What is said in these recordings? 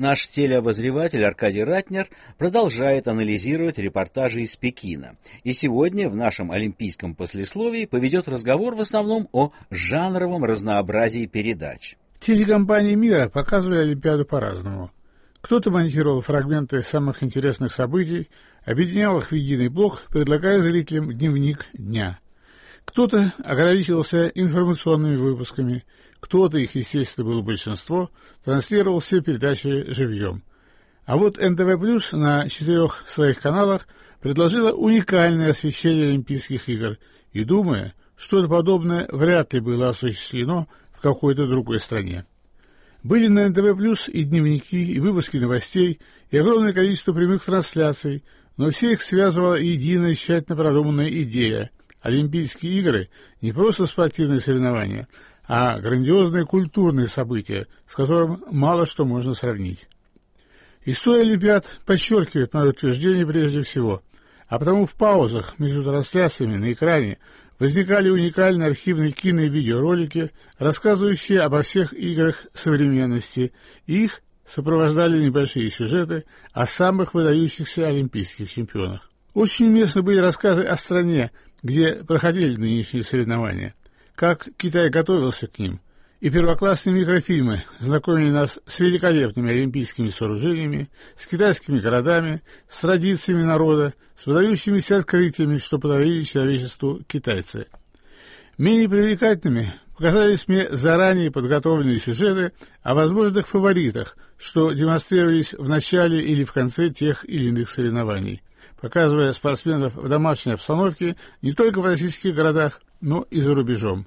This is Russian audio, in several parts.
Наш телеобозреватель Аркадий Ратнер продолжает анализировать репортажи из Пекина. И сегодня в нашем олимпийском послесловии поведет разговор в основном о жанровом разнообразии передач. Телекомпании мира показывали Олимпиаду по-разному. Кто-то монтировал фрагменты самых интересных событий, объединял их в единый блок, предлагая зрителям дневник дня. Кто-то ограничивался информационными выпусками, кто-то, их, естественно, было большинство, транслировал все передачи живьем. А вот НТВ+, на 4 своих каналах предложила уникальное освещение Олимпийских игр, и, думая, что-то подобное вряд ли было осуществлено в какой-то другой стране. Были на НТВ+, и дневники, и выпуски новостей, и огромное количество прямых трансляций, но все их связывала единая тщательно продуманная идея. Олимпийские игры – не просто спортивные соревнования, а грандиозное культурное событие, с которым мало что можно сравнить. История Олимпиад подчеркивает мое утверждение прежде всего, а потому в паузах между трансляциями на экране возникали уникальные архивные кино- и видеоролики, рассказывающие обо всех играх современности, и их сопровождали небольшие сюжеты о самых выдающихся олимпийских чемпионах. Очень уместны были рассказы о стране, где проходили нынешние соревнования, как Китай готовился к ним, и первоклассные микрофильмы знакомили нас с великолепными олимпийскими сооружениями, с китайскими городами, с традициями народа, с выдающимися открытиями, что подарили человечеству китайцы. Менее привлекательными показались мне заранее подготовленные сюжеты о возможных фаворитах, что демонстрировались в начале или в конце тех или иных соревнований, показывая спортсменов в домашней обстановке не только в российских городах, но и за рубежом.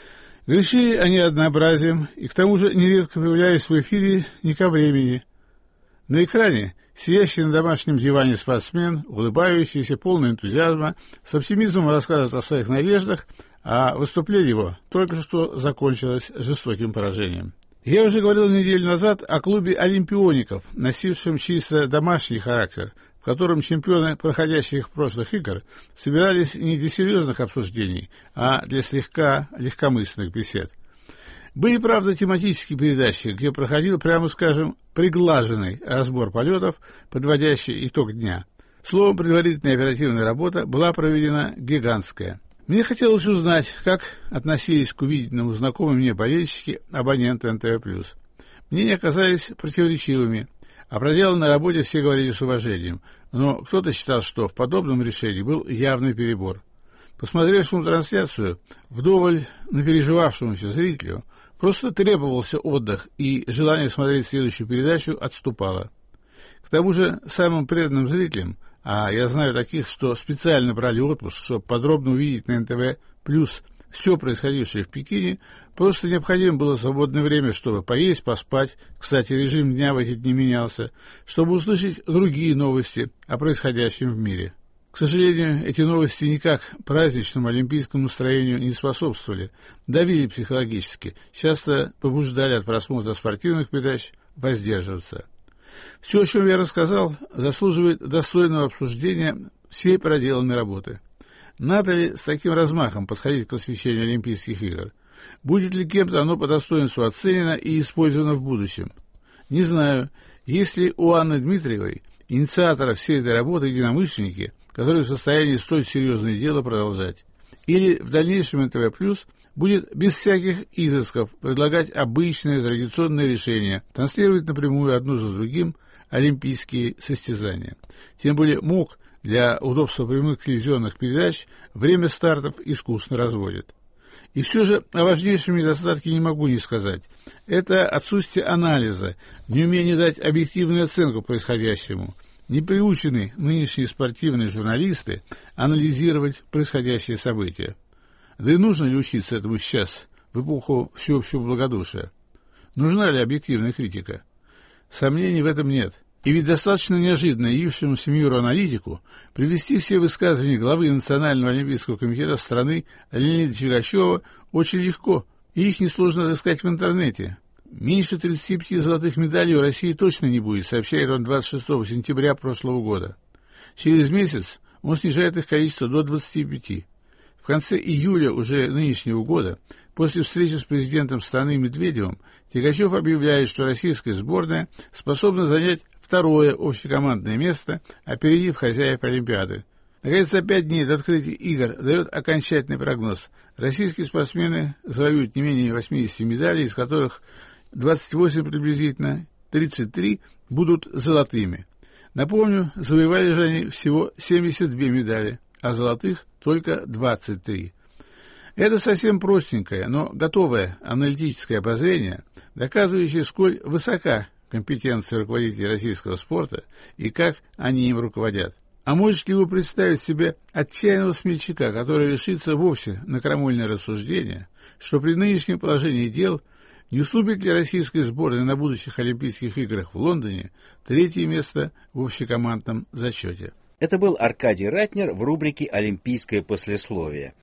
Грешили они однообразием и к тому же нередко появлялись в эфире не ко времени. На экране сидящий на домашнем диване спортсмен, улыбающийся, полный энтузиазма, с оптимизмом рассказывает о своих надеждах, а выступление его только что закончилось жестоким поражением. Я уже говорил неделю назад о клубе олимпиоников, носившем чисто домашний характер, в котором чемпионы проходящих прошлых игр собирались не для серьезных обсуждений, а для слегка легкомысленных бесед. Были, правда, тематические передачи, где проходил, прямо скажем, приглаженный разбор полетов, подводящий итог дня. Словом, предварительная оперативная работа была проведена гигантская. Мне хотелось узнать, как относились к увиденному знакомые мне болельщики, абоненты НТВ+. Мнения оказались противоречивыми. О проделанной работе все говорили с уважением, но кто-то считал, что в подобном решении был явный перебор. Посмотревшему трансляцию, вдоволь напереживавшемуся зрителю, просто требовался отдых, и желание смотреть следующую передачу отступало. К тому же самым преданным зрителям, а я знаю таких, что специально брали отпуск, чтобы подробно увидеть на НТВ+, все происходившее в Пекине, просто необходимо было свободное время, чтобы поесть, поспать, кстати, режим дня в эти дни менялся, чтобы услышать другие новости о происходящем в мире. К сожалению, эти новости никак праздничному олимпийскому настроению не способствовали, давили психологически, часто побуждали от просмотра спортивных передач воздерживаться. Все, о чем я рассказал, заслуживает достойного обсуждения всей проделанной работы. Надо ли с таким размахом подходить к освещению Олимпийских игр? Будет ли кем-то оно по достоинству оценено и использовано в будущем? Не знаю. Есть ли у Анны Дмитриевой, инициатора всей этой работы, единомышленники, которые в состоянии столь серьезное дело продолжать? Или в дальнейшем НТВ+, будет без всяких изысков предлагать обычные традиционные решения, транслировать напрямую одно за другим олимпийские состязания? Тем более МОК для удобства прямых телевизионных передач время стартов искусно разводит. И все же о важнейшем недостатке не могу не сказать. Это отсутствие анализа, неумение дать объективную оценку происходящему. Не приучены нынешние спортивные журналисты анализировать происходящие события. Да и нужно ли учиться этому сейчас, в эпоху всеобщего благодушия? Нужна ли объективная критика? Сомнений в этом нет. И ведь достаточно неожиданно явившемуся миру аналитику привести все высказывания главы Национального олимпийского комитета страны Леонида Чигачева очень легко, и их несложно отыскать в интернете. Меньше 35 золотых медалей у России точно не будет, сообщает он 26 сентября прошлого года. Через месяц он снижает их количество до 25. В конце июля уже нынешнего года После встречи с президентом страны Медведевым Тягачев объявляет, что российская сборная способна занять второе общекомандное место, опередив хозяев Олимпиады. Наконец, за 5 дней до открытия игр дает окончательный прогноз. Российские спортсмены завоюют не менее 80 медалей, из которых 28 приблизительно, 33 будут золотыми. Напомню, завоевали же они всего 72 медали, а золотых только 23. Это совсем простенькое, но готовое аналитическое обозрение, доказывающее, сколь высока компетенция руководителей российского спорта и как они им руководят. А можете ли вы представить себе отчаянного смельчака, который решится вовсе на крамольное рассуждение, что при нынешнем положении дел не уступит ли российской сборной на будущих Олимпийских играх в Лондоне 3-е место в общекомандном зачете? Это был Аркадий Ратнер в рубрике «Олимпийское послесловие».